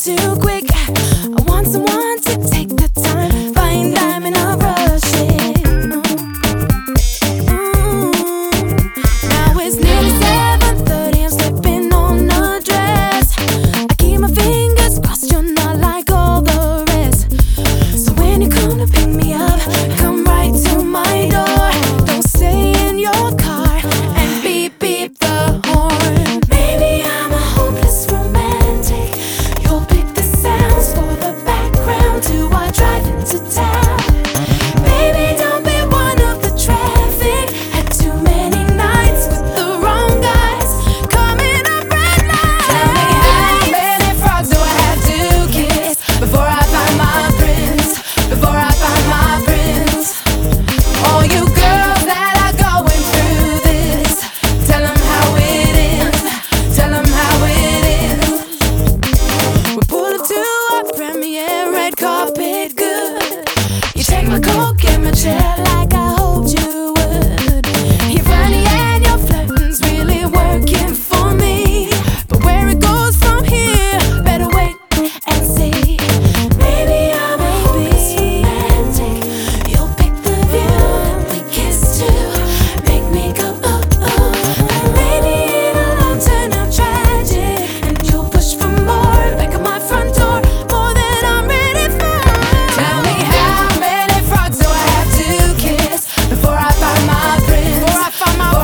too quick. I want someone to take the time, fine diamond, I'll rush it. Now it's nearly 7:30, I'm slipping on a dress. I keep my fingers crossed, you're not like all the rest. So when you come to pick me up, come right to my door. Don't stay in your car and beep beep the horn. Maybe I'm a hopeless romantic. You'll pick the sounds for the background to our drive into town. Baby, don't be one of the traffic. Had too many nights with the wrong guys, coming up red lights. Tell me how many frogs do I have to kiss before I find my prince? Before I find my prince. All you girls that are going through this, tell them how it ends. Tell them how it ends. We pull up to our premiere, red carpet good. You take my coat, get my chair like I hoped you would. You're funny and your flirting's really working for me. But where it goes from here, better wait and see. Maybe I'm hopeless romantic. You'll pick the view and we kiss too. Make me go oh oh. And maybe it'll turn out tragic, and you'll push for more, back at my front door, more than I'm ready for. Tell me how many frogs do I have to kiss before I find my prince? Before I find my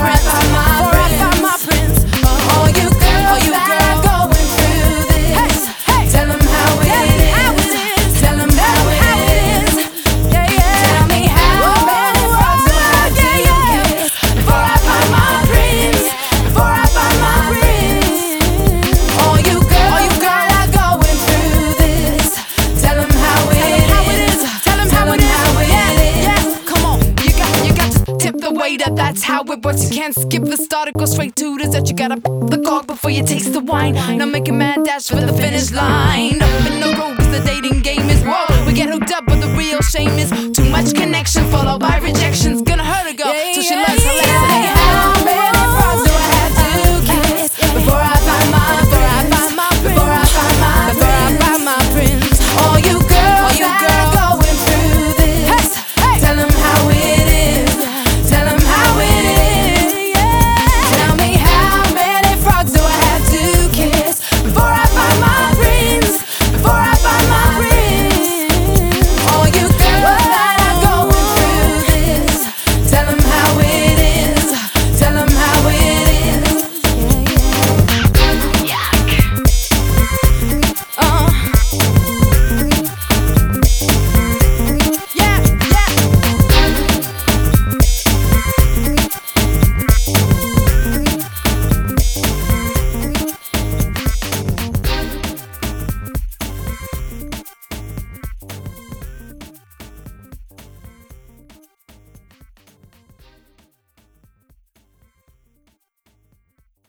prince. All you girls that are going through this, tell them how it is. Tell them how it is. Yeah, yeah. Tell me how many frogs do I have to kiss before I find my prince? Before I find my prince. All you girls that are going through this, tell them how it is. Tell them how it is. Yeah, come on. You got to tip the waiter. That's how it works. You can't skip the start. It goes straight to dessert. You gotta the cork before you taste the wine. Now make a mad dash for the finish line. Up in the road 'cause the dating game is whoa. We get hooked up, but the real shame is too much connection followed by rejections. Gonna hurt a girl till she learns